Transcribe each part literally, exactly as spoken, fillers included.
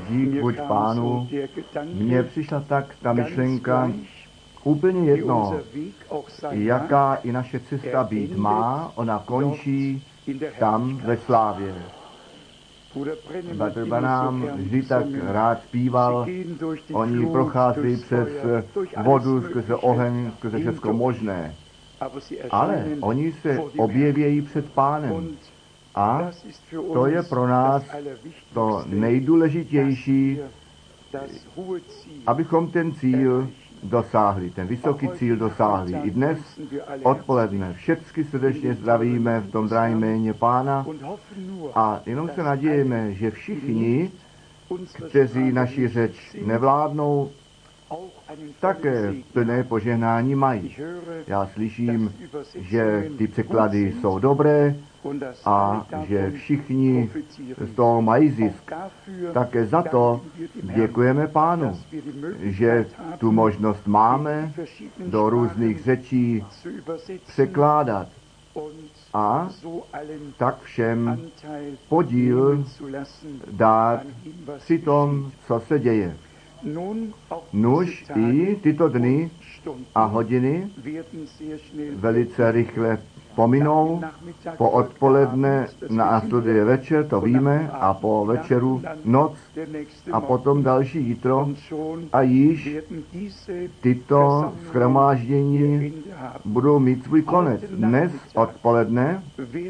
dík buď Pánu, mně přišla tak ta myšlenka úplně jedno, jaká i naše cesta být má, ona končí tam ve slávě. Bratr Branham vždy tak rád zpíval, oni procházejí přes vodu, skrze oheň, skrze všechno možné. Ale oni se objevějí před Pánem. A to je pro nás to nejdůležitější, abychom ten cíl dosáhli, ten vysoký cíl dosáhli. I dnes odpoledne všechny srdečně zdravíme v tom drahém jméně Pána a jenom se nadějeme, že všichni, kteří naši řeč nevládnou, také plné požehnání mají. Já slyším, že ty překlady jsou dobré a že všichni z toho mají zisk. Také za to děkujeme Pánu, že tu možnost máme do různých řečí překládat a tak všem podíl dát při tom, co se děje. Nuž i tyto dny a hodiny velice rychle pominou, po odpoledne následuje večer, to víme, a po večeru noc a potom další jitro a již tyto shromáždění budou mít svůj konec. Dnes odpoledne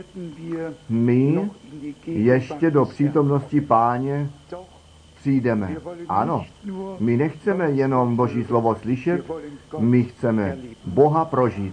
my ještě do přítomnosti Páně přijdeme. Ano, my nechceme jenom Boží slovo slyšet, my chceme Boha prožít.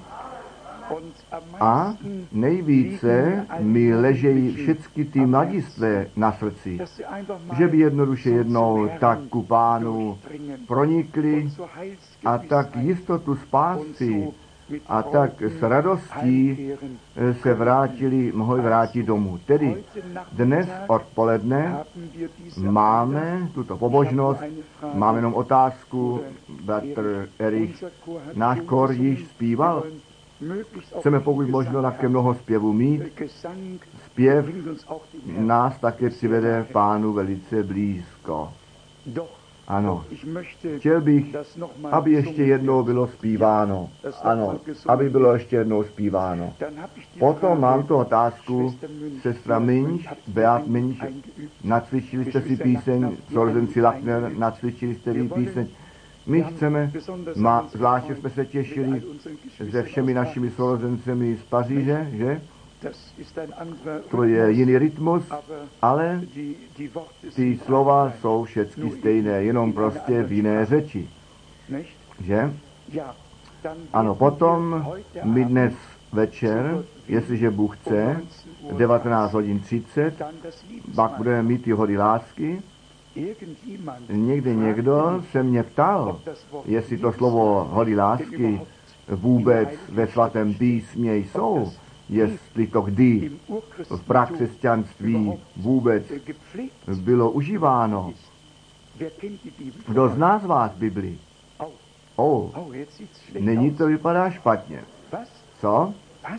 A nejvíce mi ležejí všechny ty mladistvé na srdci, že by jednoduše jednou tak ku Pánu pronikli a tak jistotu spásy a tak s radostí se vrátili, mohli vrátit domů. Tedy dnes odpoledne máme tuto pobožnost, máme jenom otázku, bratr Erich, náš kor již zpíval, chceme pokud možno také mnoho zpěvů mít. Zpěv nás také přivede Pánu velice blízko. Ano, chtěl bych, aby ještě jednou bylo zpíváno. Ano, aby bylo ještě jednou zpíváno. Potom mám tu otázku, sestra Minch, Beat Minch, nacvičili jste si píseň, Sorzenci Lachner, nacvičili jste si píseň. My chceme, má, zvláště jsme se těšili se všemi našimi sourozencemi z Paříže, že? To je jiný rytmus, ale ty slova jsou všechny stejné, jenom prostě v jiné řeči. Že? Ano, potom my dnes večer, jestliže Bůh chce, v devatenáct hodin třicet, pak budeme mít ty hody lásky. Někdy někdo se mě ptal, jestli to slovo hody lásky vůbec ve svatém písmě jsou, jestli to kdy v prakřesťanství vůbec bylo užíváno. Kdo zná z vás Bibli? O, nyní to vypadá špatně. Co?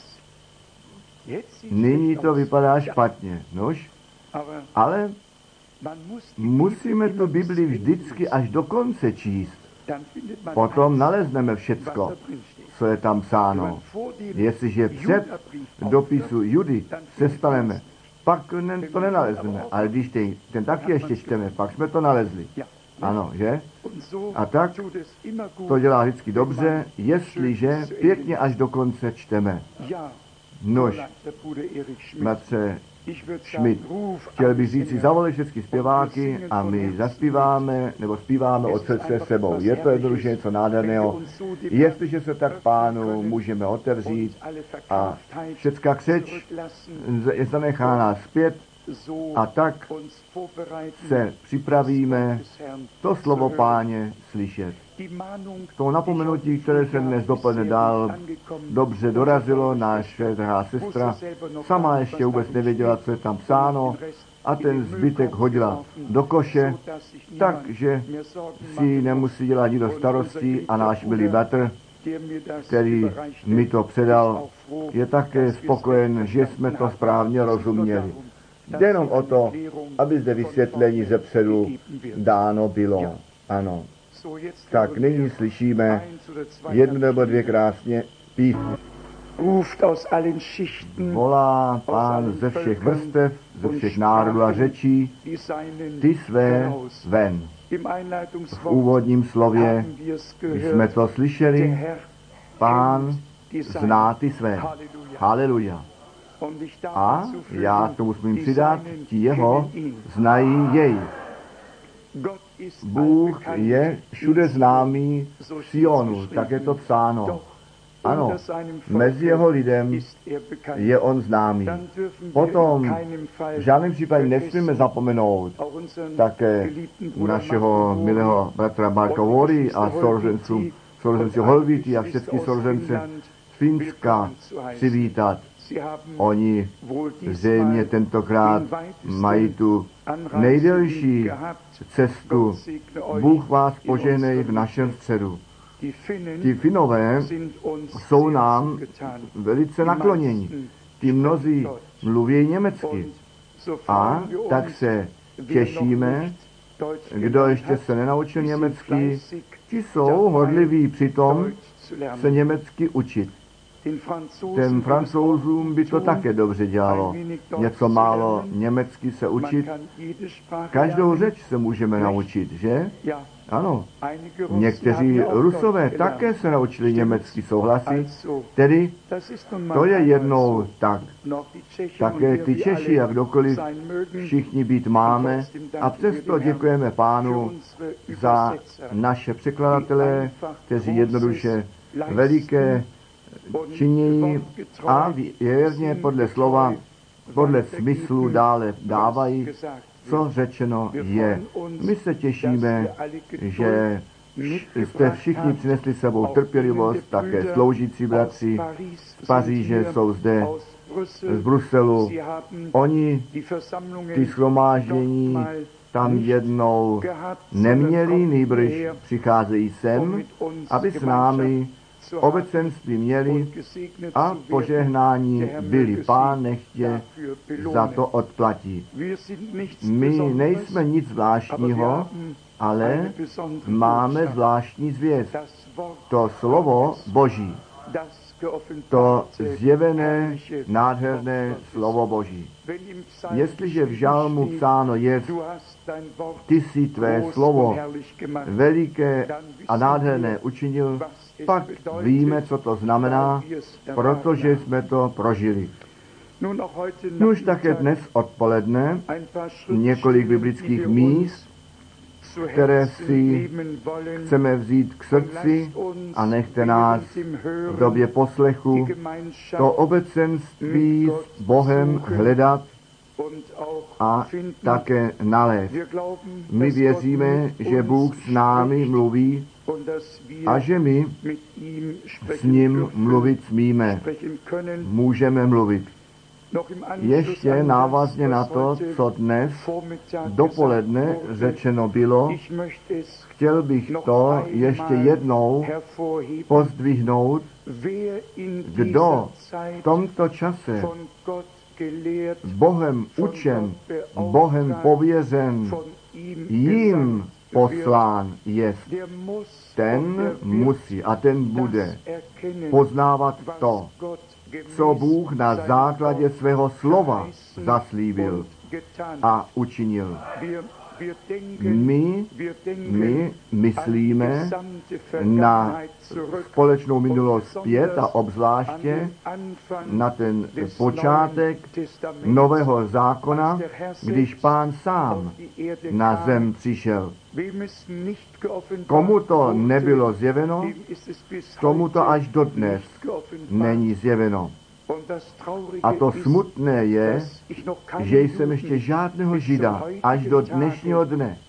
Nyní to vypadá špatně. Nož, ale musíme tu Bibli vždycky až do konce číst. Potom nalezneme všecko, co je tam psáno. Jestliže před dopisu Judy se staneme, pak to nenalezneme. Ale když ten, ten taky ještě čteme, pak jsme to nalezli. Ano, že? A tak to dělá vždycky dobře, jestliže pěkně až do konce čteme. Nož, bratře Schmidt, chtěl bych říct si, zavolej všechny zpěváky a my zaspíváme, nebo zpíváme od srdce sebou. Je to jednoduše něco nádherného. Jestliže se tak Pánu můžeme otevřít a všecka křeč je zanechána zpět a tak se připravíme to slovo Páně slyšet. To napomenutí, které jsem dnes dopoledne dal, dobře dorazilo, naše drahá sestra sama ještě vůbec nevěděla, co je tam psáno a ten zbytek hodila do koše, takže si nemusí dělat nikdo starostí a náš milý bratr, který mi to předal, je také spokojen, že jsme to správně rozuměli. Jde jenom o to, aby zde vysvětlení zepředu dáno bylo. Ano. Tak nyní slyšíme jednu nebo dvě krásně písně. Volá Pán ze všech vrstev, ze všech národů a řečí, ty své ven. V úvodním slově jsme to slyšeli, Pán zná ty své. Haleluja. A já tomu smím přidat, ti jeho znají jej. Bůh je všude známý v Sionu, tak je to psáno. Ano, mezi jeho lidem je on známý. Potom v žádném případě nesmíme zapomenout také našeho milého bratra Marka Vory a sorozenců, sorozenci Holvity a všechny sorozence z Finska přivítat. Oni zřejmě tentokrát mají tu nejdelší cestu. Bůh vás požehnej v našem středu. Ti Finové jsou nám velice nakloněni. Ti mnozí mluví německy. A tak se těšíme, kdo ještě se nenaučil německy, ti jsou hodliví přitom se německy učit. Těm Francouzům by to také dobře dělalo. Něco málo německy se učit. Každou řeč se můžeme naučit, že? Ano. Někteří Rusové také se naučili německy, souhlasí. Tedy to je jednou tak. Také ty Češi a kdokoliv všichni být máme. A přesto děkujeme Pánu za naše překladatele, kteří jednoduše veliké činějí a věrně podle slova, podle smyslu dále dávají, co řečeno je. My se těšíme, že jste všichni přinesli sebou trpělivost, také sloužící bratři z Paříže jsou zde, z Bruselu. Oni ty shromáždění tam jednou neměli, nýbrž přicházejí sem, aby s námi obecenství měli a požehnání byli. Pán nechtě za to odplatí. My nejsme nic zvláštního, ale máme zvláštní zvěst. To slovo Boží. To zjevené, nádherné slovo Boží. Jestliže v žalmu psáno je, ty si tvé slovo veliké a nádherné učinil, pak víme, co to znamená, protože jsme to prožili. Už také dnes odpoledne několik biblických míst, které si chceme vzít k srdci a nechte nás v době poslechu to obecenství s Bohem hledat a také nalézt. My věříme, že Bůh s námi mluví a že my s ním mluvit smíme. Můžeme mluvit. Ještě návazně na to, co dnes dopoledne řečeno bylo, chtěl bych to ještě jednou pozdvihnout, kdo v tomto čase Bohem učen, Bohem pověřen, jim poslán jest. Ten musí a ten bude poznávat to, co Bůh na základě svého slova zaslíbil a učinil. My, my myslíme na společnou minulost zpět a obzvláště na ten počátek nového zákona, když Pán sám na zem přišel. Komu to nebylo zjeveno, tomu to až dodnes není zjeveno. A to smutné je, že jsem ještě žádného Žida až do dnešního dne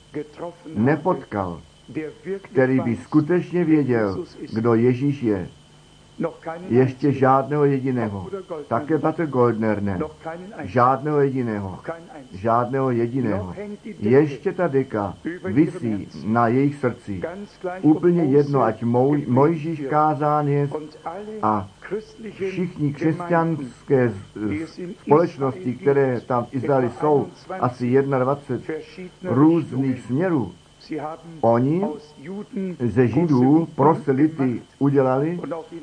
nepotkal, který by skutečně věděl, kdo Ježíš je. Ještě žádného jediného. Také Pater Goldner ne. Žádného jediného. Žádného jediného. Ještě ta deka visí na jejich srdci. Úplně jedno, ať Moj, Mojžíš kázán je a všichni křesťanské společnosti, které tam v Izraeli jsou, asi dvacet jedna různých směrů. Oni ze Židů proselyty udělali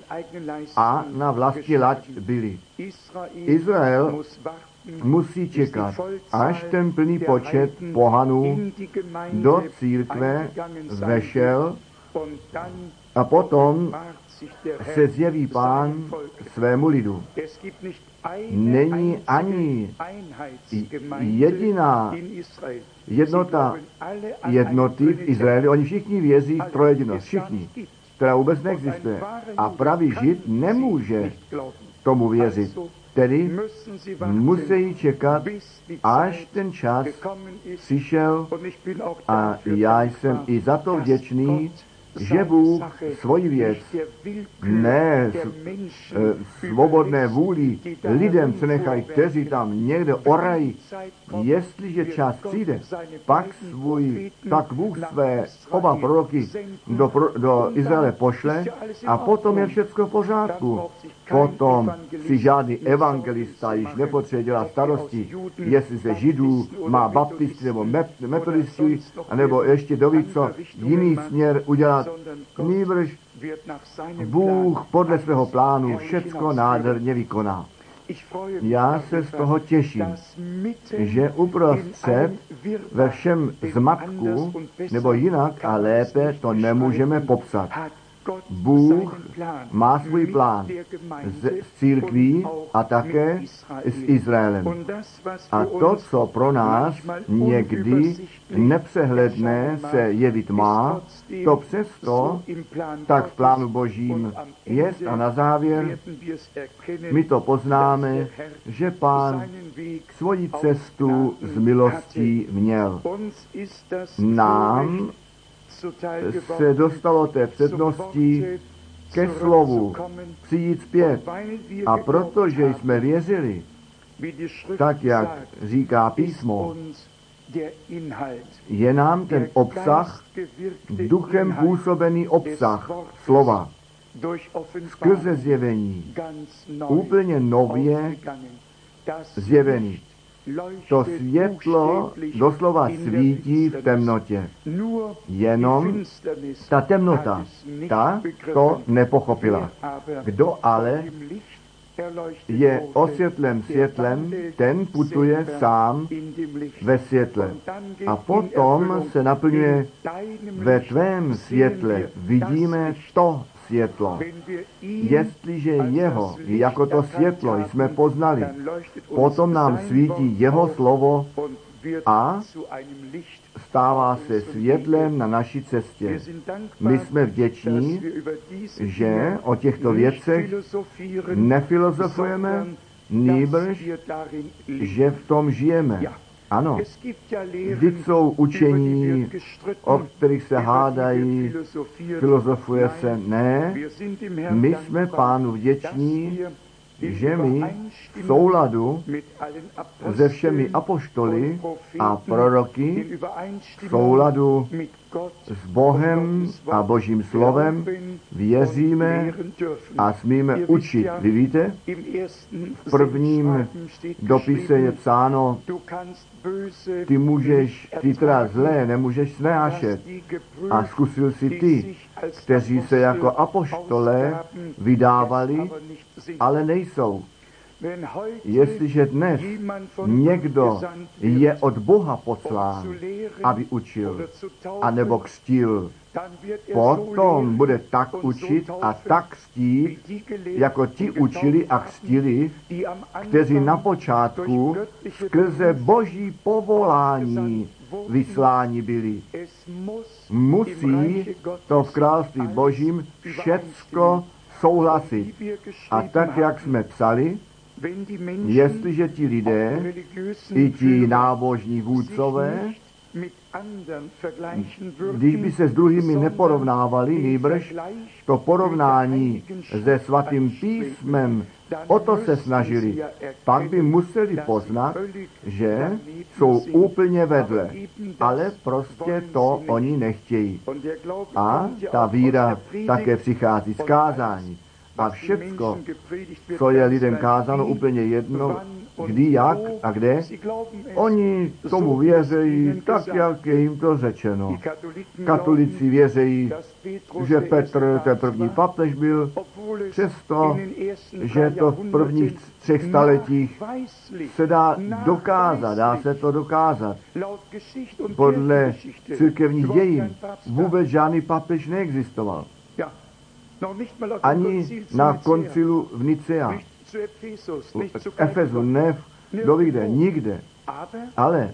a na vlastní lať byli. Izrael musí čekat, až ten plný počet pohanů do církve vešel a potom se zjeví Pán svému lidu. Není ani jediná jednota jednoty v Izraeli. Oni všichni věří v trojedinost. Všichni. Která vůbec neexistuje. A pravý Žid nemůže tomu věřit. Tedy musí čekat, až ten čas přišel a já jsem i za to vděčný, že Bůh svoji věc ne svobodné vůli lidem se nechají, kteří tam někde orají. Jestliže čas přijde, pak svůj, tak Bůh své oba proroky do, do Izraele pošle a potom je všechno v pořádku. Potom si žádný evangelista již nepotřebuje dělat starosti, jestli se Židů má baptisti nebo metodisti, anebo ještě doví, co jiný směr udělat. Nýbrž Bůh podle svého plánu všecko nádherně vykoná. Já se z toho těším, že uprostřed ve všem zmatku, nebo jinak a lépe to nemůžeme popsat. Bůh má svůj plán s církví a také s Izraelem. A to, co pro nás někdy nepřehledné se jevit má, to přesto tak v plánu Božím je a na závěr my to poznáme, že Pán svoji cestu z milostí měl. Nám se dostalo té přednosti ke slovu přijít zpět. A protože jsme věřili, tak jak říká písmo, je nám ten obsah, duchem působený obsah slova, skrze zjevení, úplně nově zjevený. To světlo doslova svítí v temnotě. Jenom ta temnota, ta to nepochopila. Kdo ale je osvětlen světlem, ten putuje sám ve světle. A potom se naplňuje ve tvém světle. Vidíme to světlo. Jestliže jeho, jako to světlo jsme poznali, potom nám svítí jeho slovo a stává se světlem na naší cestě. My jsme vděční, že o těchto věcech nefilozofujeme, nýbrž, že v tom žijeme. Ano, vždyť jsou učení, o kterých se hádají, filozofuje se, ne. My jsme Pánu vděční, že my v souladu se všemi apoštoly a proroky, v souladu s Bohem a Božím slovem věříme a smíme učit. Vy víte, v prvním dopise je psáno, ty můžeš, ty teda zlé, nemůžeš snášet. A zkusil si ty, kteří se jako apoštolé vydávali, ale nejsou. Jestliže dnes někdo je od Boha poslán, aby učil, anebo křtil, potom bude tak učit a tak křtít, jako ti učili a křtili, kteří na počátku skrze Boží povolání vysláni byli. Musí to v království Božím všecko souhlasit. A tak, jak jsme psali, jestliže ti lidé, i ti nábožní vůdcové, když by se s druhými neporovnávali, nýbrž to porovnání se svatým písmem, o to se snažili, pak by museli poznat, že jsou úplně vedle, ale prostě to oni nechtějí. A ta víra také přichází z kázání. A všecko, co je lidem kázáno, úplně jedno, kdy, jak a kde, oni tomu věří tak, jak je jim to řečeno. Katolíci věří, že Petr ten první papež byl, přesto, že to v prvních třech staletích se dá dokázat, dá se to dokázat. Podle církevních dějin vůbec žádný papež neexistoval. Ani na koncilu v Nicea, v Efezu, ne do kde, nikde. Ale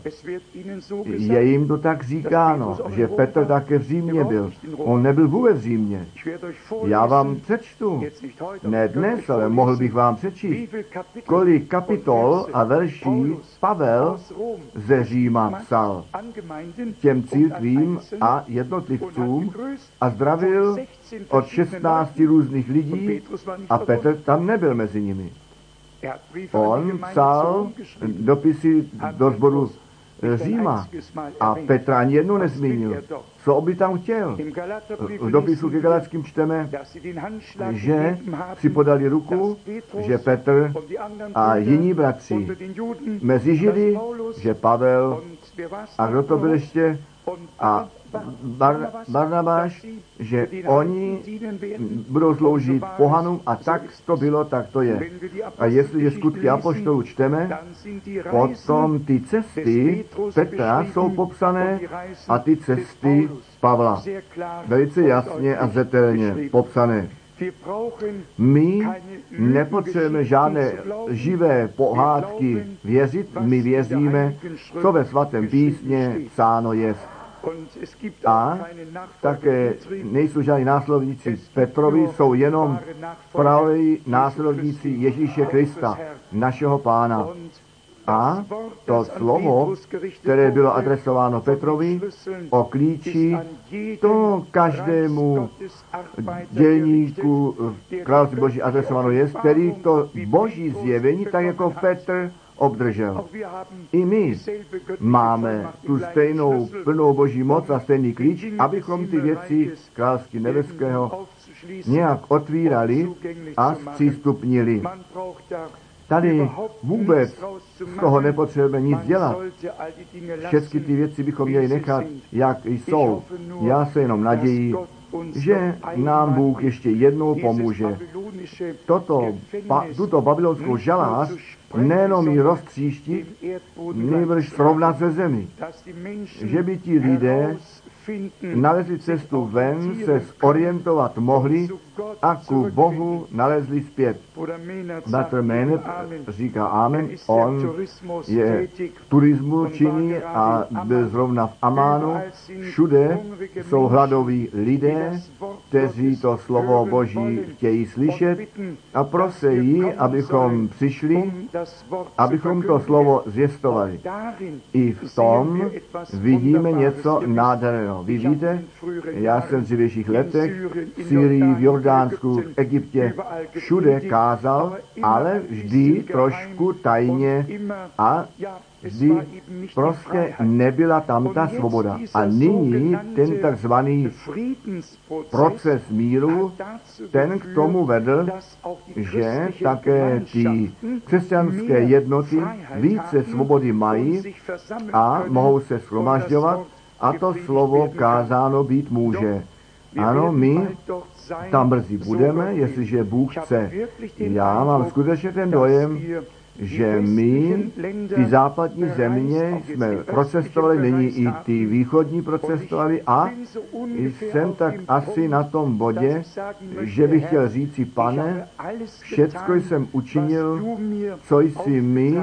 je jim to tak říkáno, že Petr také v Římě byl. On nebyl vůbec v Římě. Já vám přečtu, ne dnes, ale mohl bych vám přečíst, kolik kapitol a verší Pavel ze Říma psal těm církvím a jednotlivcům a zdravil od šestnácti různých lidí a Petr tam nebyl mezi nimi. On psal dopisy do sboru Říma a Petra ani jednou nezmínil. Co by tam chtěl? V dopisu ke Galackým čteme, že si podali ruku, že Petr a jiní bratři mezi Židy, že Pavel a kdo to byl ještě a Bar, Barnabáš, že oni budou sloužit pohanům a tak to bylo, tak to je. A jestliže skutky apoštolů čteme, potom ty cesty Petra jsou popsané a ty cesty Pavla velice jasně a zřetelně popsané. My nepotřebujeme žádné živé pohádky věřit, my věříme, co ve svatém písmě psáno je. A také nejsou žádní následovníci Petrovi, jsou jenom praví následovníci Ježíše Krista, našeho Pána. A to slovo, které bylo adresováno Petrovi o klíči, to každému dělníku v království Boží adresováno je, který to Boží zjevení, tak jako Petr, obdržel. I my máme tu stejnou plnou Boží moc a stejný klíč, abychom ty věci království nebeského nějak otvírali a zpřístupnili. Tady vůbec z toho nepotřebujeme nic dělat. Všechny ty věci bychom měli nechat, jak jsou. Já se jenom naději, že nám Bůh ještě jednou pomůže. Toto, pa, tuto babylonskou žalář nejenom ji roztříštit, nejbrž srovnat ze zemi. Že by ti lidé nalezli cestu ven, se zorientovat mohli a ku Bohu nalezli zpět. Bratr Ménet říká amen, on je v turismu činí a byl zrovna v Amánu. Všude jsou hladoví lidé, kteří to slovo Boží chtějí slyšet a prosejí, abychom přišli, abychom to slovo zvěstovali. I v tom vidíme něco nádherného. Vy víte, já jsem v dřívějších letech v Syrii, v Jordánsku, v Egyptě, všude kázal, ale vždy trošku tajně a vždy prostě nebyla tam ta svoboda. A nyní ten takzvaný proces míru, ten k tomu vedl, že také ty křesťanské jednoty více svobody mají a mohou se shromažďovat a to slovo kázáno být může. Ano, my tam brzy budeme, jestliže Bůh chce. Já mám skutečně ten dojem, že my, ty západní země, jsme procestovali, nyní i ty východní procestovali a jsem tak asi na tom bodě, že bych chtěl říci, Pane, všecko jsem učinil, co jsi mi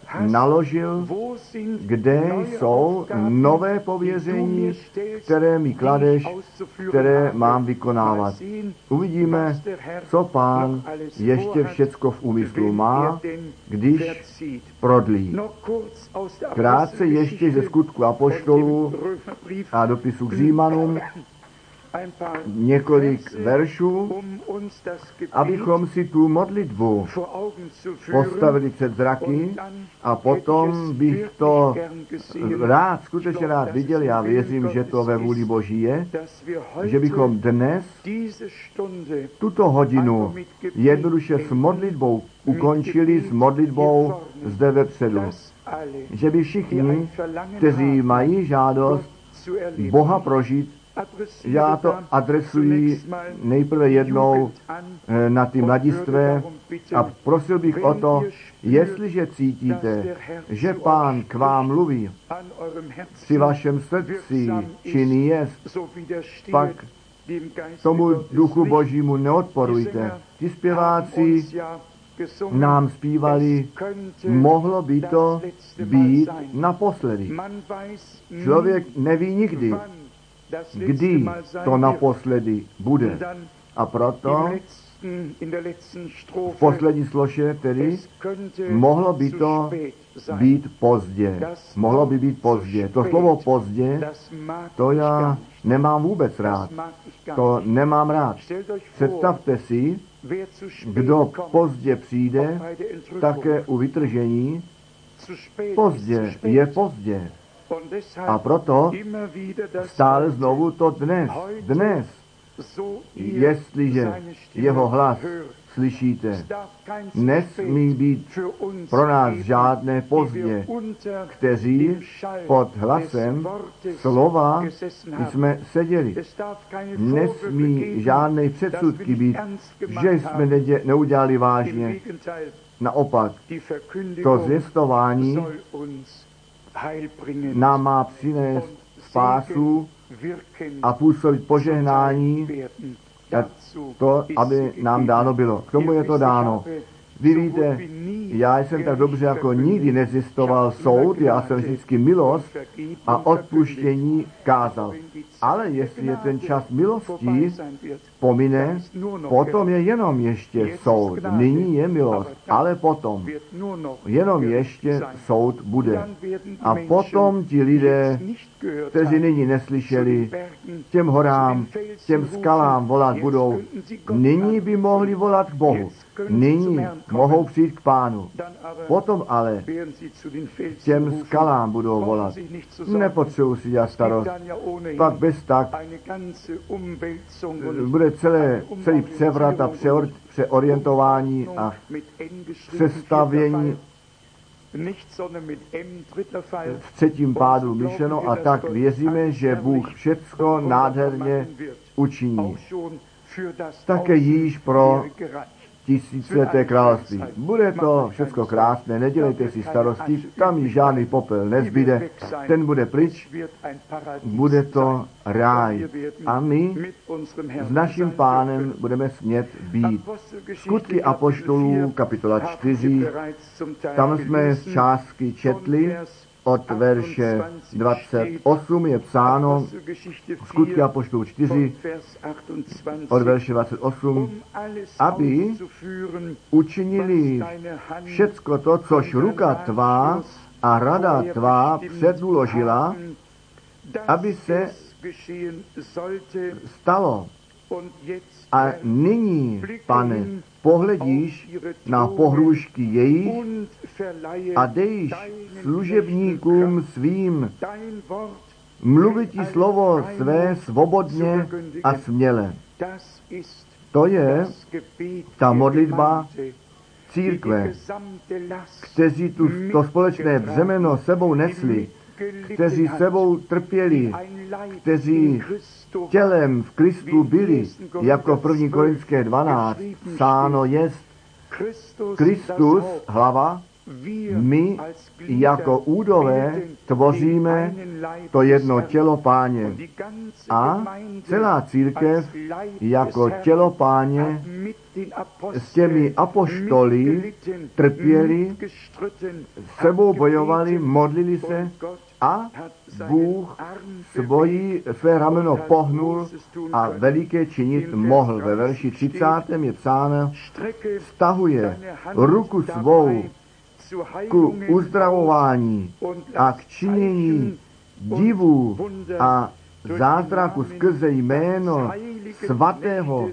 naložil, kde jsou nové pověření, které mi kladeš, které mám vykonávat. Uvidíme, co Pán ještě všecko v úmyslu má, když prodlí. Krátce ještě ze Skutku apoštolů a dopisu k Římanům, několik veršů, abychom si tu modlitbu postavili před zraky, a potom bych to rád, skutečně rád viděl, já věřím, že to ve vůli Boží je, že bychom dnes tuto hodinu jednoduše s modlitbou ukončili, s modlitbou zde vepředu. Že by všichni, kteří mají žádost Boha prožít, já to adresuji nejprve jednou na ty mladistvé a prosil bych o to, jestliže cítíte, že Pán k vám mluví, při vašem srdci činný jest, pak tomu duchu Božímu neodporujte. Ti zpěváci nám zpívali, mohlo by to být naposledy. Člověk neví nikdy, kdy to naposledy bude. A proto v poslední sloše tedy mohlo by to být pozdě. Mohlo by být pozdě. To slovo pozdě, to já nemám vůbec rád. To nemám rád. Představte si, kdo pozdě přijde, také u vytržení, pozdě je pozdě. A proto stále znovu to dnes, dnes, jestliže jeho hlas slyšíte, nesmí být pro nás žádné pozdě, kteří pod hlasem slova jsme seděli. Nesmí žádné předsudky být, že jsme neudělali vážně. Naopak, to zvěstování nám má přinést spásu a působit požehnání, to, aby nám dáno bylo. K tomu je to dáno. Vy víte, já jsem tak dobře jako nikdy nezjistoval soud, já jsem vždycky milost a odpuštění kázal. Ale jestli je ten čas milosti pomine, potom je jenom ještě soud. Nyní je milost, ale potom jenom ještě soud bude. A potom ti lidé, kteří nyní neslyšeli, těm horám, těm skalám volat budou, nyní by mohli volat k Bohu. Nyní mohou přijít k Pánu. Potom ale těm skalám budou volat. Nepotřebuji si dělat starost. Pak bez tak bude celé, celý převrat a přeor, přeorientování a přestavění v třetím pádu myšleno, a tak věříme, že Bůh všecko nádherně učiní. Také již pro tisícileté království. Bude to všecko krásné, nedělejte si starosti, tam již žádný popel nezbyde, ten bude pryč, bude to ráj. A my s naším Pánem budeme smět být. Skutky apoštolů, kapitola čtyři, tam jsme z částky četli, od verše dvacet osm je psáno, Skutky apoštolů čtyři, od verše dvacet osm, aby učinili všecko to, což ruka tvá a rada tvá předuložila, aby se stalo. A nyní, Pane, pohledíš na pohrůžky jejich a dejš služebníkům svým mluvit ti slovo své svobodně a směle. To je ta modlitba církve, kteří tu, to společné břemeno sebou nesli, kteří sebou trpěli, kteří tělem v Kristu byli, jako v první Korinské dvanáct psáno jest, Kristus, hlava, My jako údové tvoříme to jedno tělo Páně a celá církev jako tělo Páně s těmi apoštoly trpěli, s sebou bojovali, modlili se a Bůh svoji, své rameno pohnul a veliké činit mohl. Ve verši třicátém je psáno, stahuje ruku svou ku uzdravování a k činění divů a zázraku skrze jméno svatého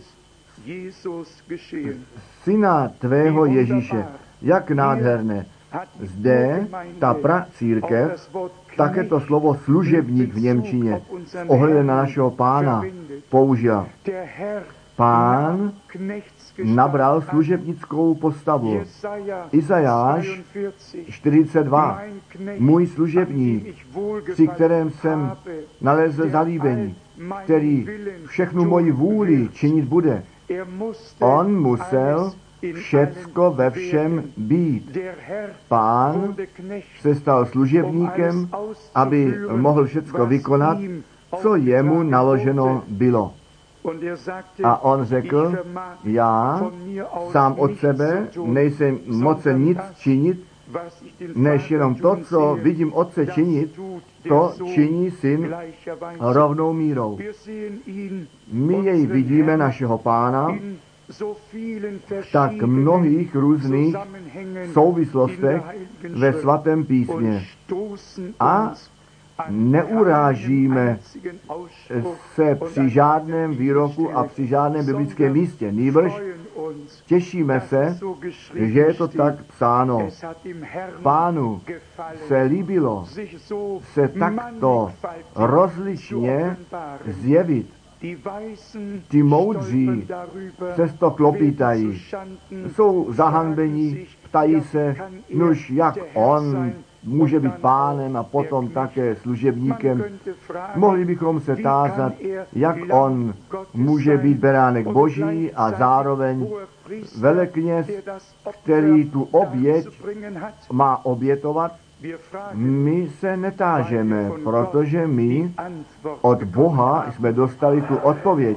syna tvého Ježíše. Jak nádherné. Zde ta pracírkev také to slovo služebník v němčině s ohledem na našeho Pána použil. Pán nabral služebnickou postavu. Izajáš čtyřicet dva. Můj služebník, při kterém jsem nalezl zalíbení, který všechnu moji vůli činit bude. On musel všecko ve všem být. Pán se stal služebníkem, aby mohl všecko vykonat, co jemu naloženo bylo. A on řekl, já sám od sebe nejsem moce nic činit, než jenom to, co vidím Otce činit, to činí Syn rovnou mírou. My jej vidíme, našeho Pána, v tak mnohých různých souvislostech ve svatém písmě. A neurážíme se při žádném výroku a při žádném biblickém místě. Nýbrž těšíme se, že je to tak psáno. Pánu se líbilo se takto rozličně zjevit. Ti moudří se to klopítají, jsou zahanbení, ptají se, nuž jak on může být pánem a potom také služebníkem. Mohli bychom se tázat, jak on může být beránek Boží a zároveň velekněz, který tu oběť má obětovat. My se netážeme, protože my od Boha jsme dostali tu odpověď.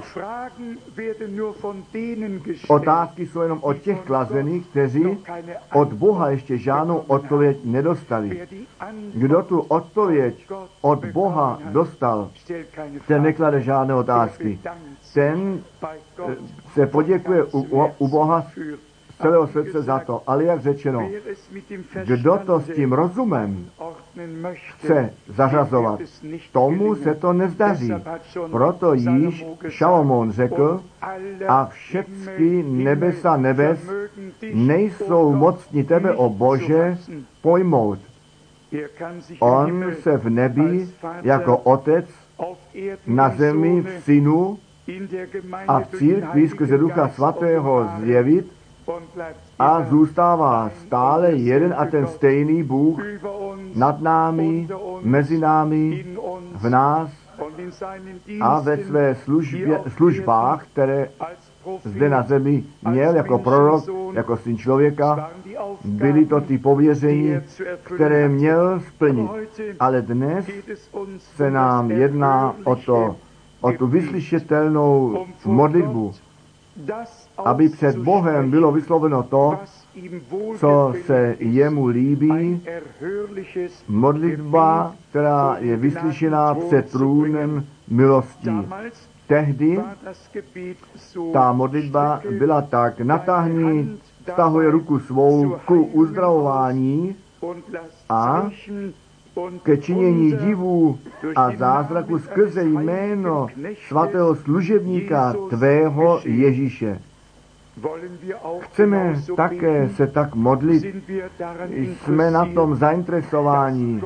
Otázky jsou jenom od těch klazených, kteří od Boha ještě žádnou odpověď nedostali. Kdo tu odpověď od Boha dostal, ten neklade žádné otázky. Ten se poděkuje u, u Boha celého srdce za to. Ale jak řečeno, kdo to s tím rozumem chce zařazovat, tomu se to nezdaří. Proto již Šalomón řekl, a všechny nebesa nebes nejsou mocní tebe, o Bože, pojmout. On se v nebi jako otec na zemi v synu a v církvi skrze Ducha Svatého zjevit a zůstává stále jeden a ten stejný Bůh nad námi, mezi námi, v nás a ve své službě, službách, které zde na zemi měl jako prorok, jako syn člověka, byly to ty pověření, které měl splnit. Ale dnes se nám jedná o, to, o tu vyslyšitelnou modlitbu, aby před Bohem bylo vysloveno to, co se jemu líbí, modlitba, která je vyslyšená před trůnem milostí. Tehdy ta modlitba byla tak, natáhni, stahuje ruku svou ku uzdravování a ke činění divů a zázraku skrze jméno svatého služebníka tvého Ježíše. Chceme také se tak modlit, jsme na tom zainteresováni,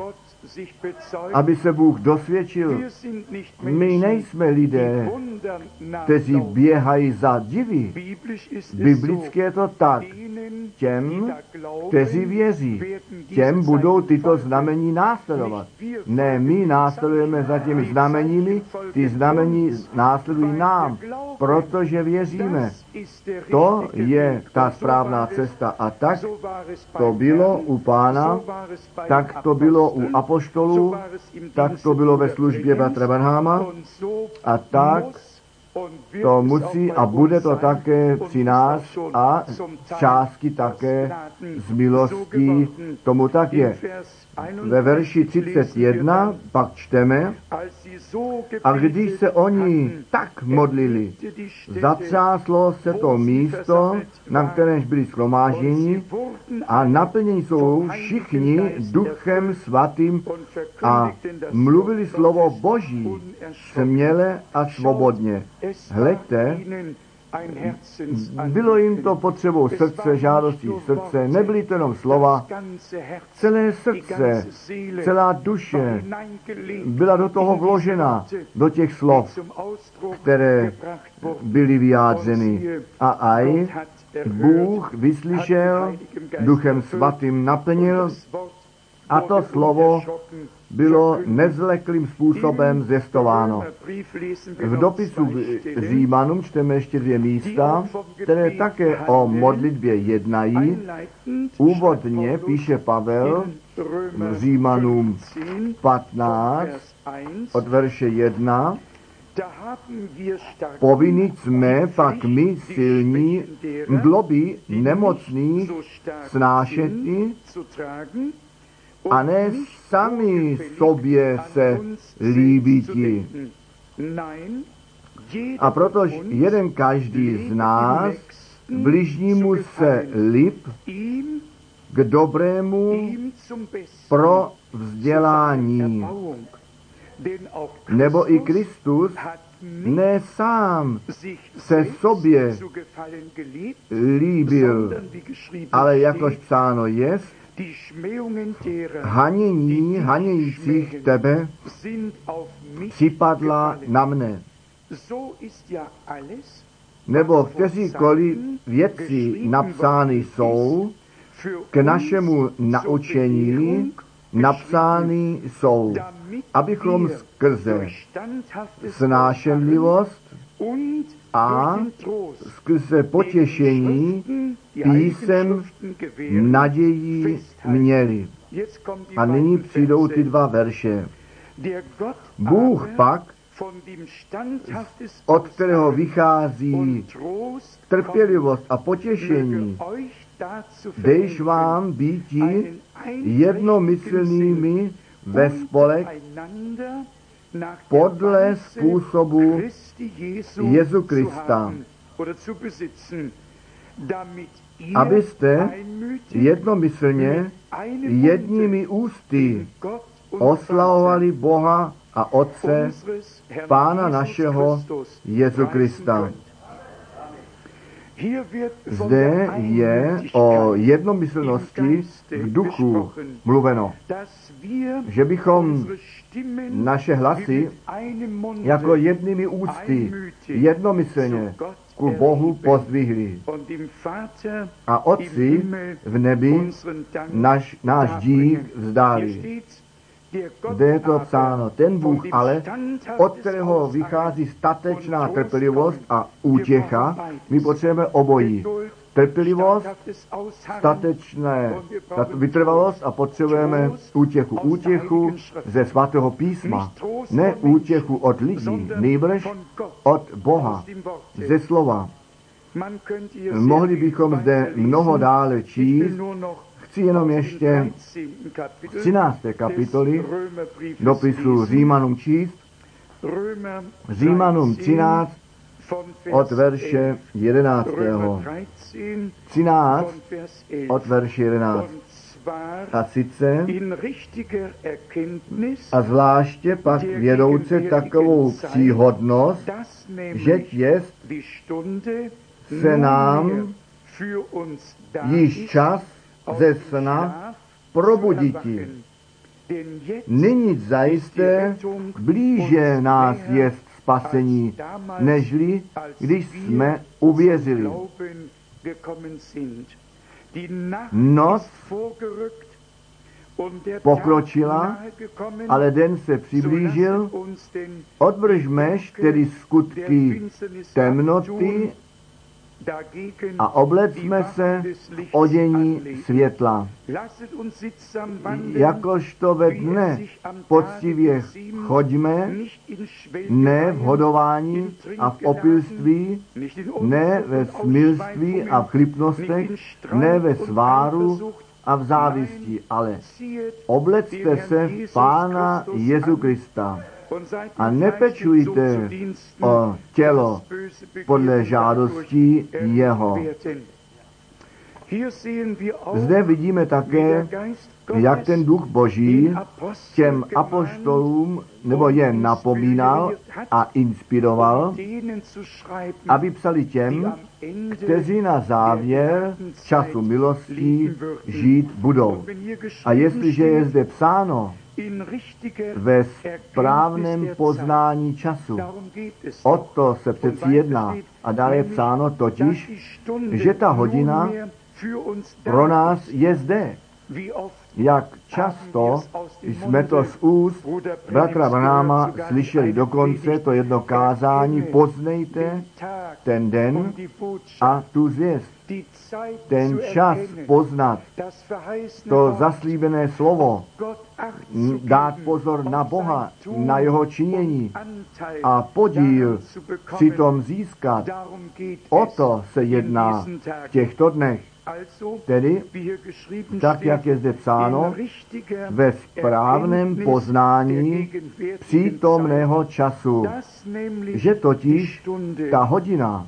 aby se Bůh dosvědčil. My nejsme lidé, kteří běhají za divy. Biblicky je to tak. těm, kteří věří, těm budou tyto znamení následovat. Ne, my následujeme za těmi znameními, ty znamení následují nám, protože věříme. To je ta správná cesta. A tak to bylo u Pána, tak to bylo u apoštolů, tak to bylo ve službě bratra Branhama a tak to musí a bude to také při nás a z částky také z milostí. Tomu tak je. Ve verši třicet jedna pak čteme, a když se oni tak modlili, zatřáslo se to místo, na kterémž byli shromážděni, a naplněni jsou všichni Duchem Svatým a mluvili slovo Boží směle a svobodně. Hleďte, bylo jim to potřebou srdce, žádostí srdce, nebyly to jenom slova, celé srdce, celá duše byla do toho vložena, do těch slov, které byly vyjádřeny. A aj Bůh vyslyšel, Duchem Svatým naplnil a to slovo bylo nezleklým způsobem zjistováno. V dopisu k Římanům čteme ještě dvě místa, které také o modlitbě jednají. Úvodně píše Pavel v Římanům patnáct od verše jedna. Povinni jsme pak my silní mdloby nemocných snášeti a ne sami sobě se líbíti. A protož jeden každý z nás bližnímu se líp k dobrému pro vzdělání. Nebo i Kristus ne sám se sobě líbil, ale jakož psáno jest, hanění hanějících tebe připadla na mne. Nebo kteříkoliv věci napsány jsou, k našemu naučení napsány jsou, abychom skrze snášenlivost a skrze potěšení písem naději měli. A nyní přijdou ty dva verše. Bůh pak, od kterého vychází trpělivost a potěšení, dejš vám býti jednomyslnými ve spolek podle způsobu Jezu Krista, abyste jednomyslně jedními ústy oslavovali Boha a Otce, Pána našeho Jezu Krista. Zde je o jednomyslnosti v duchu mluveno, že bychom naše hlasy jako jednými ústy jednomyslně ku Bohu pozdvihli. A Otci v nebi naš, náš dík vzdali. Kde je to psáno? Ten Bůh ale, od kterého vychází statečná trpělivost a útěcha, my potřebujeme obojí. Trpělivost, statečné vytrvalost a potřebujeme útěchu. Útěchu ze svatého písma. Ne útěchu od lidí, nýbrž od Boha, ze slova. Mohli bychom zde mnoho dále číst. Chci jenom ještě z třinácté kapitoly dopisu Římanům číst. Římanům třináct od verše jedenáctého. třináct od verše jedenáctého. A sice a zvláště pak vědouce takovou příhodnost, že jest se nám již čas ze sna probuditi. Nyní zajisté blíže nás jest spasení, nežli když jsme uvěřili. Noc pokročila, ale den se přiblížil. Odvržmež tedy skutky temnoty a oblecme se v odění světla. Jakožto ve dne poctivě choďme, ne v hodování a v opilství, ne ve smilství a v chlipnostech, ne ve sváru a v závisti, ale oblecte se v Pána Jezu Krista a nepečujte o tělo podle žádostí jeho. Zde vidíme také, jak ten Duch Boží těm apoštolům nebo je napomínal a inspiroval, aby psali těm, kteří na závěr času milostí žít budou. A jestliže je zde psáno ve správném poznání času, o to se přeci jedná. A dále je psáno totiž, že ta hodina pro nás je zde. Jak často jsme to z úst bratra Branhama slyšeli dokonce to jedno kázání, poznejte ten den a tu zvěst. Ten čas poznat, to zaslíbené slovo, dát pozor na Boha, na jeho činění a podíl přitom získat. O to se jedná v těchto dnech. Tedy, tak jak je zde psáno, ve správném poznání přítomného času, že totiž ta hodina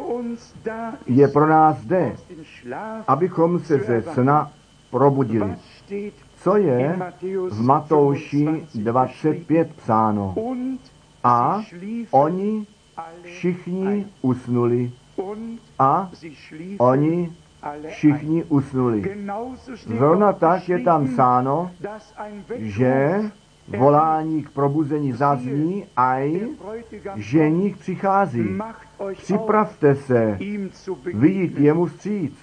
je pro nás zde, abychom se ze sna probudili. Co je v Matouši dvacet pět psáno? A oni všichni usnuli. A oni všichni usnuli. Zrovna tak je tam psáno, že volání k probuzení zazní, aj ženích přichází. Připravte se vyjít jemu vstříc.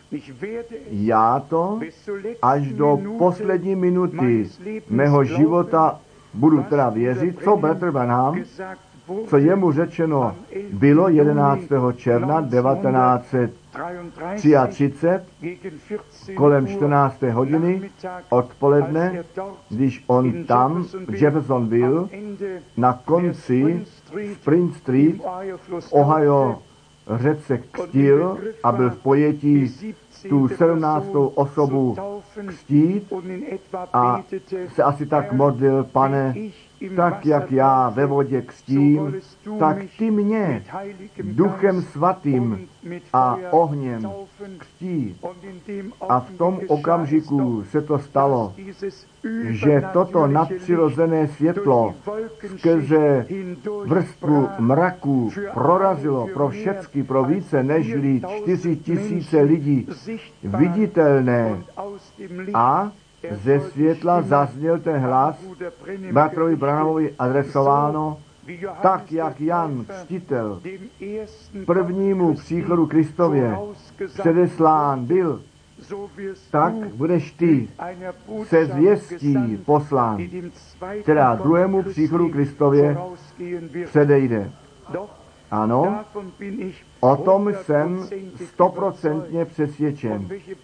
Já to až do poslední minuty mého života budu teda věřit, co bratr Branham, co jemu řečeno bylo jedenáctého června devatenáct set třiatřicet kolem čtrnácté hodiny odpoledne, když on tam v Jeffersonville na konci Spring Street v Ohio řece křtil a byl v pojetí tu sedmnáctou osobu křtít a se asi tak modlil, Pane, tak jak já ve vodě křtím, tak ty mě Duchem Svatým a ohněm křtí. A v tom okamžiku se to stalo, že toto nadpřirozené světlo skrze vrstvu mraku prorazilo pro všecky, pro více než čtyři tisíce lidí viditelné a ze světla zazněl ten hlas bratrovi Branhamovi adresováno, tak jak Jan Křtitel prvnímu příchodu Kristově předeslán byl, tak budeš ty se zvěstí poslán, která druhému příchodu Kristově předejde. Ano, o tom jsem stoprocentně přesvědčen.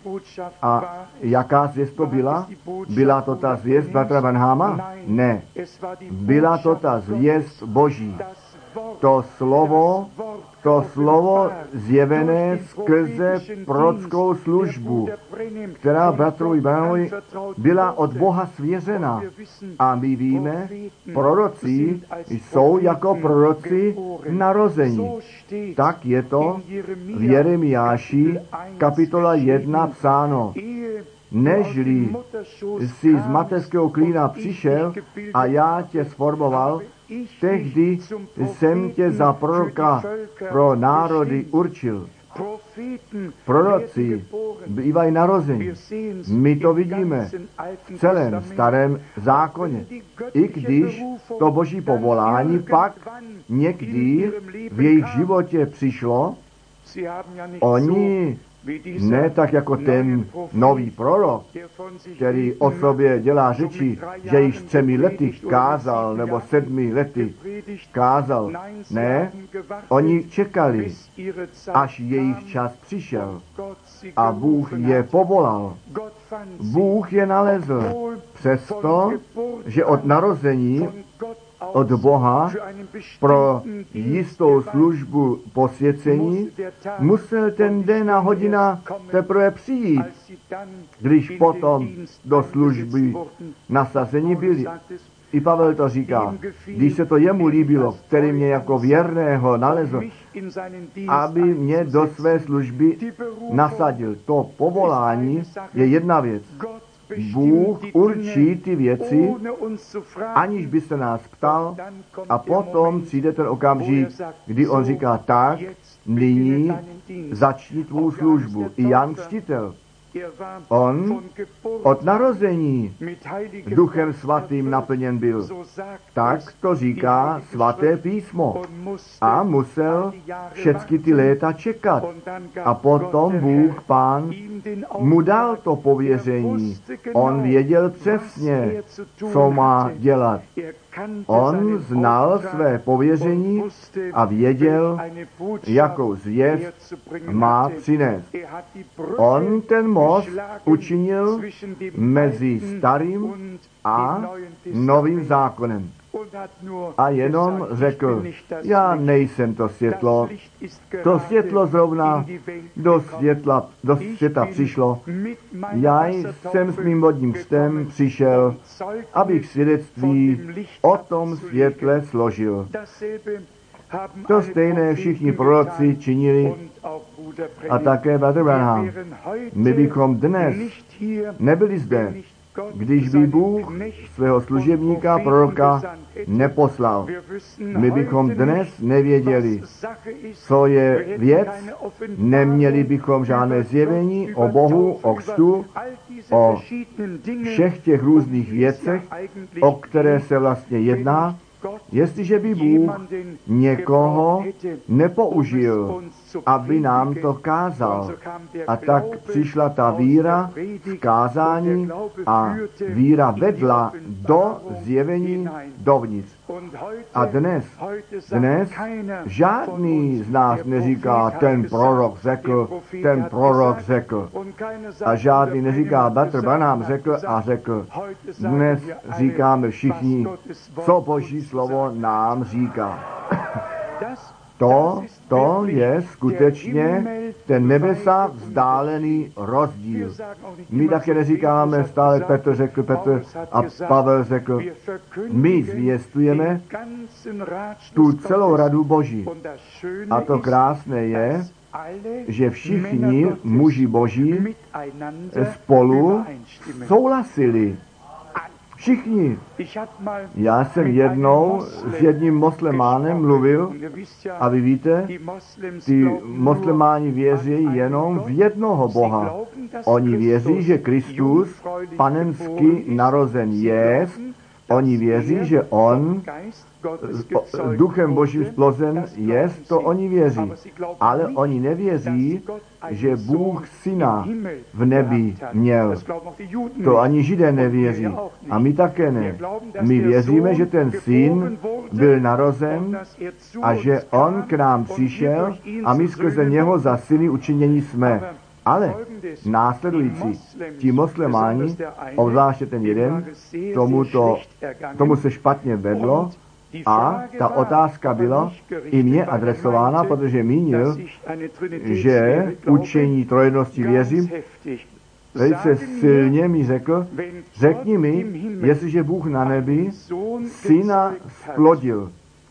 A jaká zvěst to byla? Byla to ta zvěst bratra Branhama? Ne. Byla to ta zvěst Boží. To slovo, to slovo zjevené skrze prorockou službu, která bratrovi Branhamovi byla od Boha svěřena. A my víme, proroci jsou jako proroci narození. Tak je to v Jeremiáši kapitola jedna psáno. Nežli jsi z mateřského klína přišel a já tě sformoval, tehdy jsem tě za proroka pro národy určil. Proroci bývají narození. My to vidíme v celém starém zákoně. I když to boží povolání pak někdy v jejich životě přišlo, oni Ne tak jako ten nový prorok, který o sobě dělá řeči, že již třemi lety kázal, nebo sedmi lety kázal. Ne, oni čekali, až jejich čas přišel. A Bůh je povolal. Bůh je nalezl. Přesto, že od narození od Boha pro jistou službu posvěcení musel ten den a hodina teprve přijít, když potom do služby nasazení byli. I Pavel to říká, když se to jemu líbilo, který mě jako věrného nalezl, aby mě do své služby nasadil. To povolání je jedna věc. Bůh určí ty věci, aniž by se nás ptal, a potom přijde ten okamžik, kdy on říká tak, nyní začni tvou službu. I Jan Křtitel. On od narození Duchem Svatým naplněn byl. Tak to říká svaté písmo. A musel všechny ty léta čekat. A potom Bůh Pán mu dal to pověření. On věděl přesně, co má dělat. On znal své pověření a věděl, jakou zvěst má přinést. On ten most učinil mezi starým a novým zákonem. A jenom řekl, já nejsem to světlo, to světlo zrovna do, světla, do světa přišlo. Já jsem s mým vodním křtem přišel, abych svědectví o tom světle složil. To stejné všichni proroci činili a také Brother Branham. My bychom dnes nebyli zde, když by Bůh svého služebníka, proroka neposlal. My bychom dnes nevěděli, co je věc, neměli bychom žádné zjevení o Bohu, o křtu, o všech těch různých věcech, o které se vlastně jedná, jestliže by Bůh někoho nepoužil, aby nám to kázal. A tak přišla ta víra v kázání a víra vedla do zjevení dovnitř. A dnes, dnes žádný z nás neříká, ten prorok řekl, ten prorok řekl. A žádný neříká, Brother Branham řekl a řekl. Dnes říkáme všichni, co Boží slovo nám říká. To, to je skutečně ten nebesa vzdálený rozdíl. My také neříkáme stále Petr řekl, Petr a Pavel řekl. My zvěstujeme tu celou radu Boží. A to krásné je, že všichni muži Boží spolu souhlasili. Všichni. Já jsem jednou s jedním moslemánem mluvil a vy víte, ty moslemáni věří jenom v jednoho Boha. Oni věří, že Kristus panensky narozen je. Oni věří, že on duchem Božím splozen je, to oni věří. Ale oni nevěří, že Bůh syna v nebi měl. To ani Židé nevěří. A my také ne. My věříme, že ten syn byl narozen a že on k nám přišel a my skrze něho za syny učinění jsme. Ale následující, ti moslemáni, obzvláště ten jeden, tomu, to, tomu se špatně vedlo a ta otázka byla i mě adresována, protože mínil, že učení trojednosti věřím, velice silně mi řekl, řekni mi, jestliže Bůh na nebi syna splodil.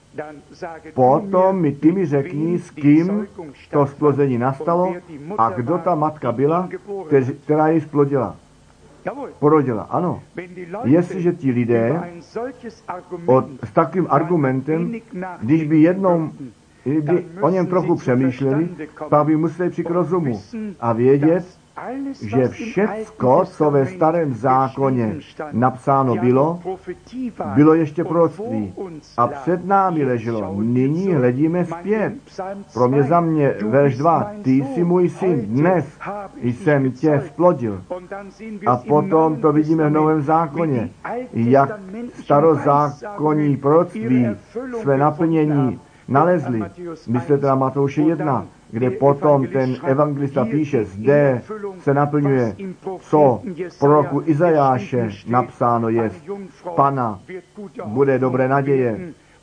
Potom mi ty mi řekni, s kým to splození nastalo a kdo ta matka byla, která ji splodila. Porodila, ano. Jestliže ti lidé od, s takovým argumentem, když by jednou kdyby o něm trochu přemýšleli, pak by museli přijít k rozumu a vědět, že všecko, co ve starém zákoně napsáno bylo, bylo ještě proroctví a před námi leželo. Nyní hledíme zpět. Pro mě za mě, verš dva, ty jsi můj syn, dnes jsem tě splodil. A potom to vidíme v Novém zákoně, jak starozákonní proroctví své naplnění nalezli. Myslete na Matouše jedna, kde potom ten evangelista píše, zde se naplňuje, co v proroku Izajáše napsáno je, Pana bude dobré naděje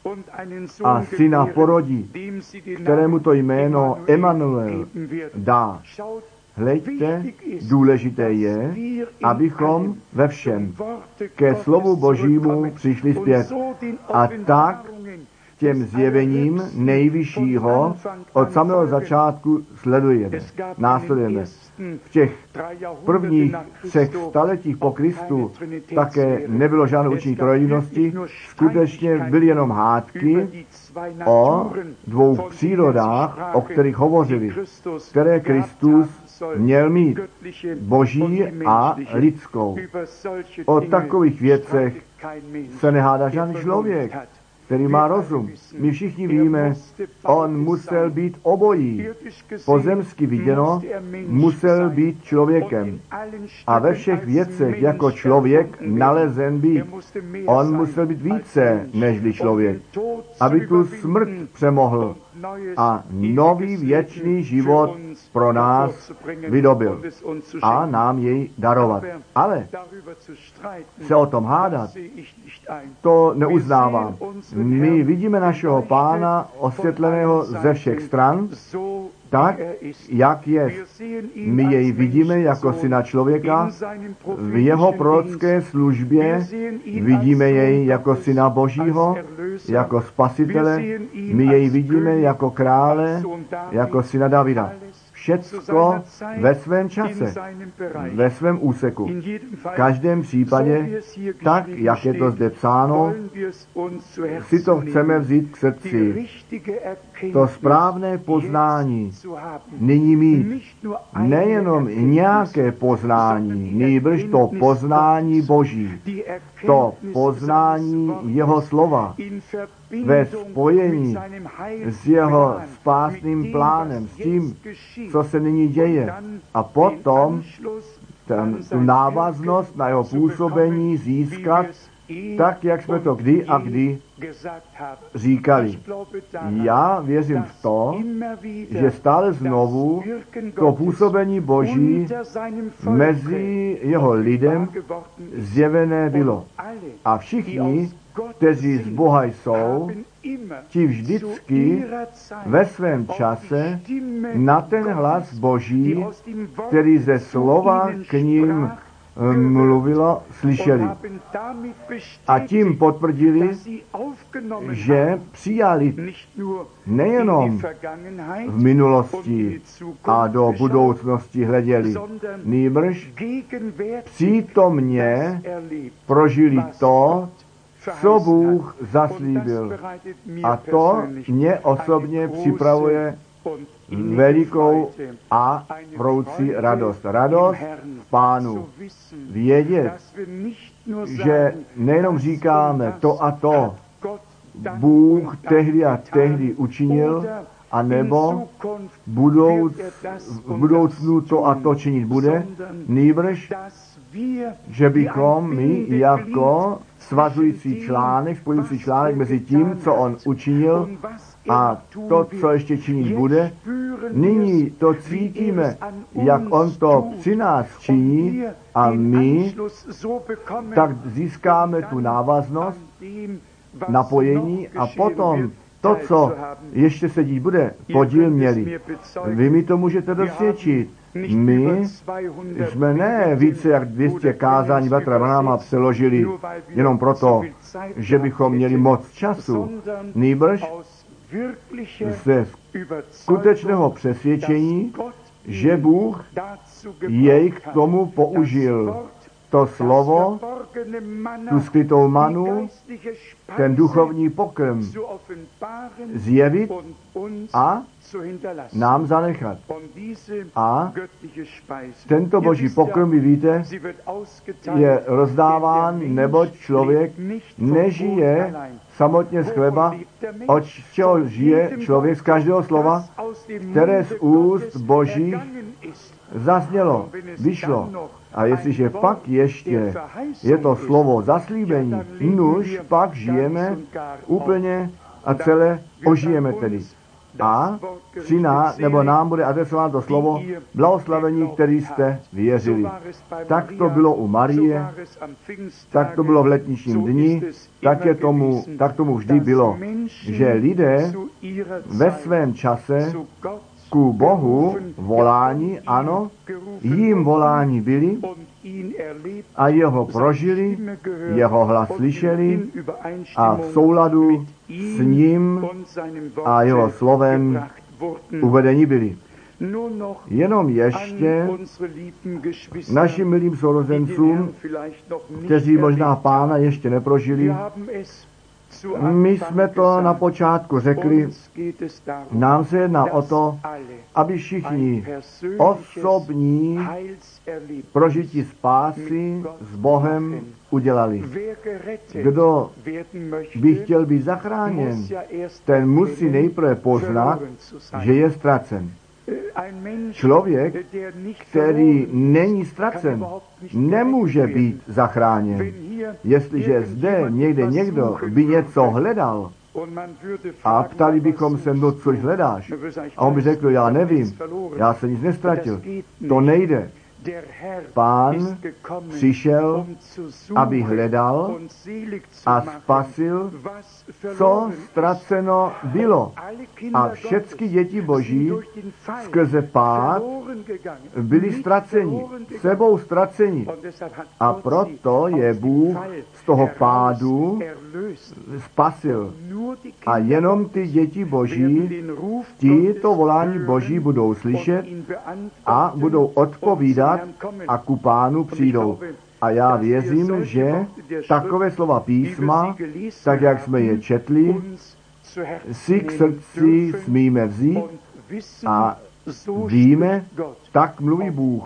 a syna porodí, kterému to jméno Emanuel dá. Hleďte, důležité je, abychom ve všem ke slovu Božímu přišli zpět. A tak těm zjevením nejvyššího od samého začátku sledujeme, následujeme. V těch prvních třech staletích po Kristu také nebylo žádné učení trojedinosti, skutečně byly jenom hádky o dvou přírodách, o kterých hovořili, které Kristus měl mít, boží a lidskou. O takových věcech se nehádá žádný člověk, který má rozum. My všichni víme, on musel být obojí. Pozemsky viděno, musel být člověkem. A ve všech věcech jako člověk nalezen být. On musel být více nežli člověk, aby tu smrt přemohl a nový věčný život pro nás vydobil a nám jej darovat. Ale se o tom hádat, to neuznávám. My vidíme našeho Pána osvětleného ze všech stran, tak, jak je. My jej vidíme jako syna člověka, v jeho prorocké službě vidíme jej jako syna Božího, jako spasitele, my jej vidíme jako krále, jako syna Davida. Všecko ve svém čase, ve svém úseku. V každém případě, tak, jak je to zde psáno, si to chceme vzít k srdci. To správné poznání nyní mít. Nejenom nějaké poznání, nýbrž to poznání Boží. To poznání jeho slova ve spojení s jeho spásným plánem, s tím, co se nyní děje. A potom ten, tu návaznost na jeho působení získat, tak, jak jsme to kdy a kdy říkali. Já věřím v to, že stále znovu to působení Boží mezi jeho lidem zjevené bylo. A všichni, kteří z Boha jsou, ti vždycky ve svém čase na ten hlas Boží, který ze slova k ním mluvilo, slyšeli. A tím potvrdili, že přijali nejenom v minulosti a do budoucnosti hleděli, nýbrž přítomně prožili to, co Bůh zaslíbil. A to mě osobně připravuje velikou a vroucí radost. Radost v Pánu. Vědět, že nejenom říkáme to a to, Bůh tehdy a tehdy učinil, a nebo budouc, v budoucnu to a to činit bude, nýbrž, že bychom my jako svazující článek, spojující článek mezi tím, co on učinil a to, co ještě činit bude, nyní to cítíme, jak on to při nás činí a my tak získáme tu návaznost, napojení a potom to, co ještě se dít bude, podíl měli. Vy mi to můžete dosvědčit. My jsme ne více jak dvě stě kázání bratra Branhama přeložili jenom proto, že bychom měli moc času, nýbrž ze skutečného přesvědčení, že Bůh jej k tomu použil to slovo, tu skrytou manu, ten duchovní pokrm zjevit a nám zanechat. A tento boží pokrm, vy víte, je rozdáván, neboť člověk nežije samotně z chleba, od čeho žije člověk z každého slova, které z úst božích zaznělo, vyšlo. A jestliže pak ještě je to slovo zaslíbení, nuž pak žijeme úplně a celé ožijeme tedy. A při nás, nebo nám bude adresováno to slovo blahoslavení, který jste věřili. Tak to bylo u Marie, tak to bylo v letničním dni, tak, je tomu, tak tomu vždy bylo, že lidé ve svém čase ku Bohu volání, ano, jím volání byli a jeho prožili, jeho hlas slyšeli a v souladu s ním a jeho slovem uvedení byli. Jenom ještě našim milým sourozencům, kteří možná Pána ještě neprožili, my jsme to na počátku řekli, nám se jedná o to, aby všichni osobní prožití spásy s Bohem udělali. Kdo by chtěl být zachráněn, ten musí nejprve poznat, že je ztracen. Člověk, který není ztracen, nemůže být zachráněn. Jestliže zde někde někdo by něco hledal a ptali bychom se, no což hledáš? A on by řekl, já nevím, já se nic nestratil. To nejde. Pán přišel, aby hledal a spasil, co ztraceno bylo. A všechny děti Boží skrze pád byli ztraceni, sebou ztraceni. A proto je Bůh z toho pádu spasil. A jenom ty děti Boží, ti to volání Boží budou slyšet a budou odpovídat a ku Pánu přijdou. A já věřím, že takové slova písma, tak jak jsme je četli, si k srdci smíme vzít a víme, tak mluví Bůh.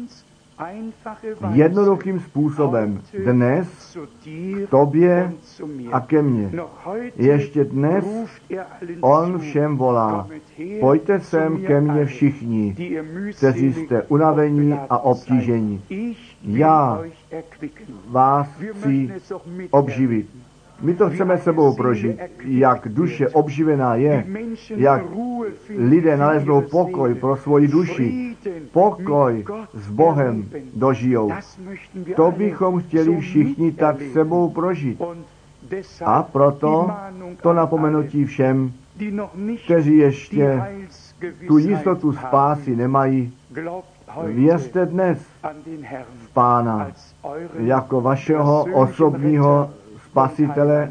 Jednoduchým způsobem dnes k tobě a ke mně. Ještě dnes on všem volá. Pojďte sem ke mně všichni, kteří jste unavení a obtížení. Já vás chci obživit. My to chceme sebou prožít, jak duše obživená je, jak lidé naleznou pokoj pro svoji duši, pokoj s Bohem dožijou. To bychom chtěli všichni tak sebou prožít. A proto to napomenutí všem, kteří ještě tu jistotu spásy nemají, věřte dnes v Pána jako vašeho osobního Spasitele.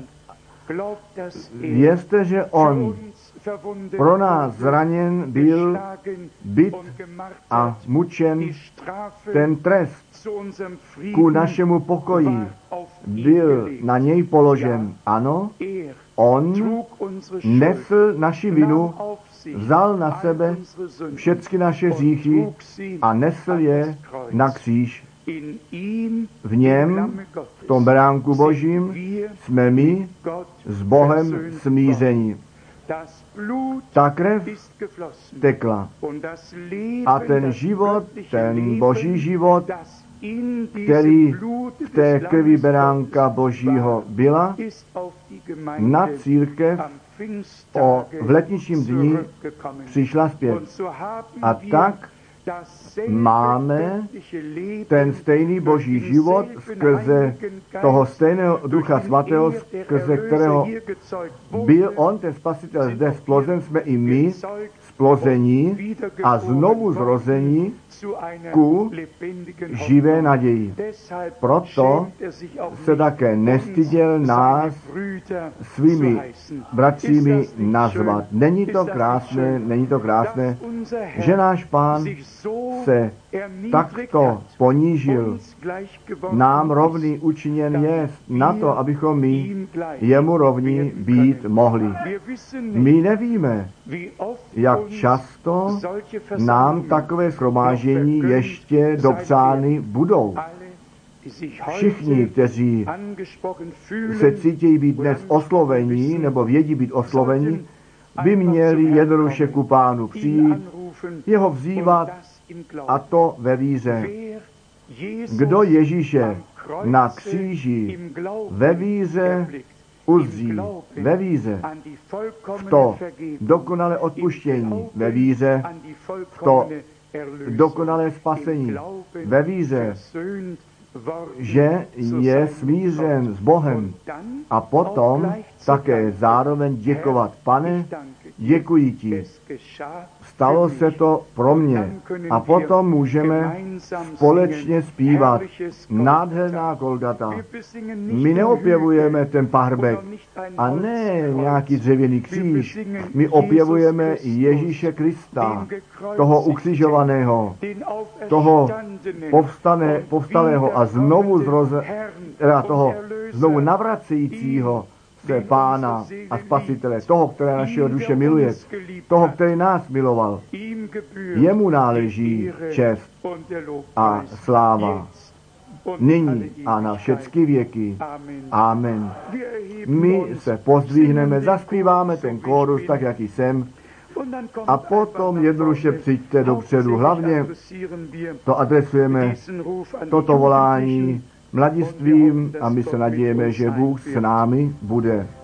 Věřte, že on pro nás zraněn byl, byt a mučen. Ten trest ku našemu pokoji byl na něj položen. Ano, on nesl naši vinu, vzal na sebe všechny naše hříchy a nesl je na kříž. V něm, v tom beránku Božím, jsme my s Bohem smíření. Ta krev tekla a ten život, ten Boží život, který v té krvi beránka Božího byla, na církev o v letničním dni přišla zpět. A tak máme ten stejný Boží život skrze toho stejného Ducha Svatého, skrze kterého byl on, ten Spasitel, zde splozen, jsme i my splození a znovu zrození ku živé naději. Proto se také nestyděl nás svými bratřími nazvat. Není to krásné, není to krásné, že náš Pán se takto ponížil, nám rovný učiněn je, na to, abychom my jemu rovní být mohli. My nevíme, jak často nám takové shromáždění ještě dopřány budou. Všichni, kteří se cítí být dnes oslovení nebo vědí být osloveni, by měli jednoduše ku Pánu přijít, jeho vzývat, a to ve víře. Kdo Ježíše na kříži ve víře uzří, ve víře, v to dokonalé odpuštění, ve víře, v to dokonalé spasení, ve víře, že je smířen s Bohem, a potom také zároveň děkovat: Pane, děkuji ti, stalo se to pro mě. A potom můžeme společně zpívat nádherná Golgata. My neopěvujeme ten pahrbek a ne nějaký dřevěný kříž. My opěvujeme Ježíše Krista, toho ukřižovaného, toho povstane, povstalého a znovu zroze, toho znovu navracejícího se Pána a Spasitele, toho, které našeho duše miluje, toho, který nás miloval. Jemu náleží čest a sláva nyní a na všechny věky. Amen. My se pozdvihneme, zaspíváme ten kórus tak, jak jsem, a potom jednoduše přijďte dopředu. Hlavně to adresujeme, toto volání, mladistvím, a my se nadějeme, že Bůh s námi bude.